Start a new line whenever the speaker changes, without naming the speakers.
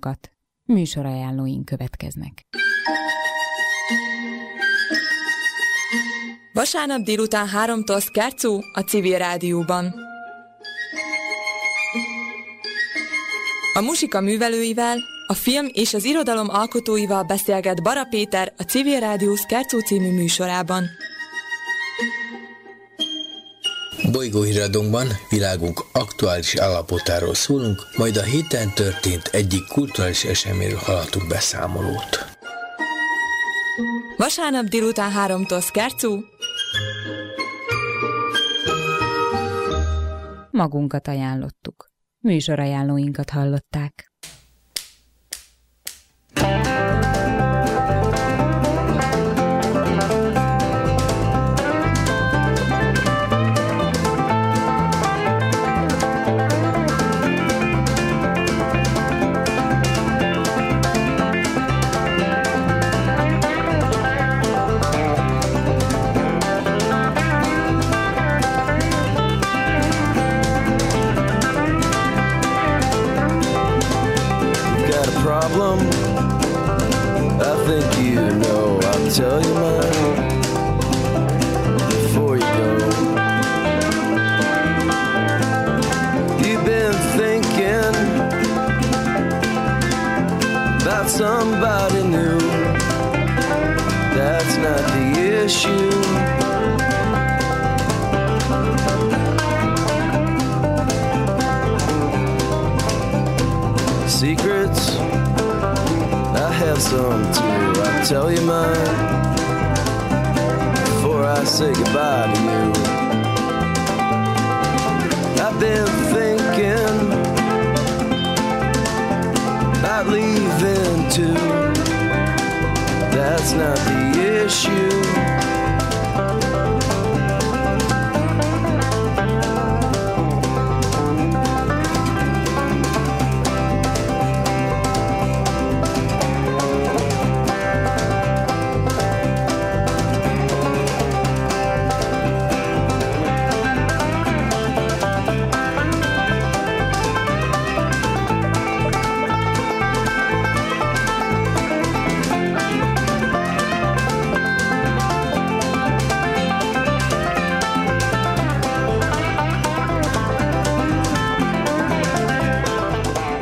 magunkat. Műsorajánlóink következnek.
Vasárnap délután 3-tól Skercó a Civil Rádióban. A muzsika művelőivel, a film és az irodalom alkotóival beszélget Bara Péter a Civil Rádió Skercó című műsorában.
Bolygóhíradónkban világunk aktuális állapotáról szólunk, majd a héten történt egyik kulturális eseményről hallhatunk beszámolót.
Vasárnap délután 3-tól Skercó.
Magunkat ajánlottuk. Műsorajánlóinkat hallották.
I think you know, I'll tell you mine before you go. You've been thinking about somebody new. That's not the issue. Secrets, I have some too. I'll tell you mine before I say goodbye to you. I've been thinking about leaving too. That's not the issue.